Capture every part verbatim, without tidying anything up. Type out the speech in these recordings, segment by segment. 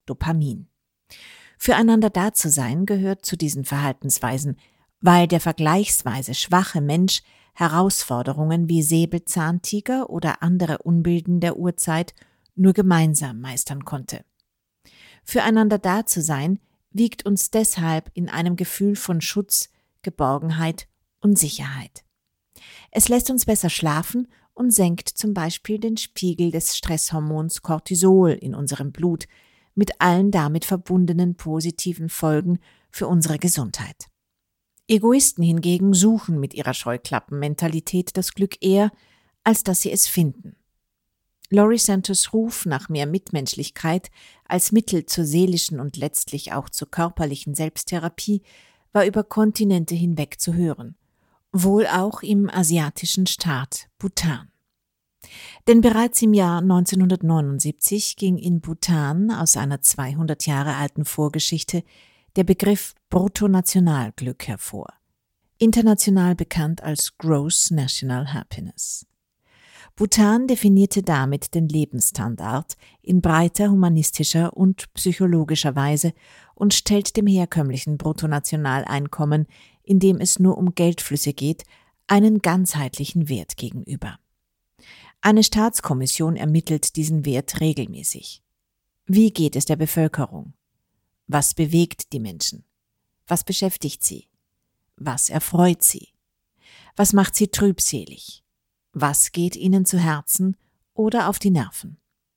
Dopamin. Füreinander da zu sein gehört zu diesen Verhaltensweisen, weil der vergleichsweise schwache Mensch Herausforderungen wie Säbelzahntiger oder andere Unbilden der Urzeit nur gemeinsam meistern konnte. Füreinander da zu sein wiegt uns deshalb in einem Gefühl von Schutz, Geborgenheit und Sicherheit. Es lässt uns besser schlafen und senkt zum Beispiel den Spiegel des Stresshormons Cortisol in unserem Blut mit allen damit verbundenen positiven Folgen für unsere Gesundheit. Egoisten hingegen suchen mit ihrer Scheuklappenmentalität das Glück eher, als dass sie es finden. Laurie Santos Ruf nach mehr Mitmenschlichkeit als Mittel zur seelischen und letztlich auch zur körperlichen Selbsttherapie war über Kontinente hinweg zu hören, wohl auch im asiatischen Staat Bhutan. Denn bereits im Jahr neunzehnhundertneunundsiebzig ging in Bhutan aus einer zweihundert Jahre alten Vorgeschichte der Begriff Bruttonationalglück hervor, international bekannt als Gross National Happiness. Bhutan definierte damit den Lebensstandard in breiter humanistischer und psychologischer Weise und stellt dem herkömmlichen Bruttonationaleinkommen, in dem es nur um Geldflüsse geht, einen ganzheitlichen Wert gegenüber. Eine Staatskommission ermittelt diesen Wert regelmäßig. Wie geht es der Bevölkerung? Was bewegt die Menschen? Was beschäftigt sie? Was erfreut sie? Was macht sie trübselig? Was geht ihnen zu Herzen oder auf die Nerven?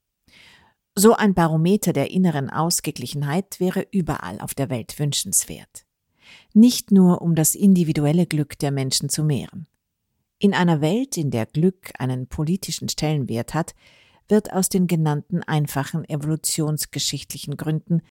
So ein Barometer der inneren Ausgeglichenheit wäre überall auf der Welt wünschenswert. Nicht nur, um das individuelle Glück der Menschen zu mehren. In einer Welt, in der Glück einen politischen Stellenwert hat, wird aus den genannten einfachen evolutionsgeschichtlichen Gründen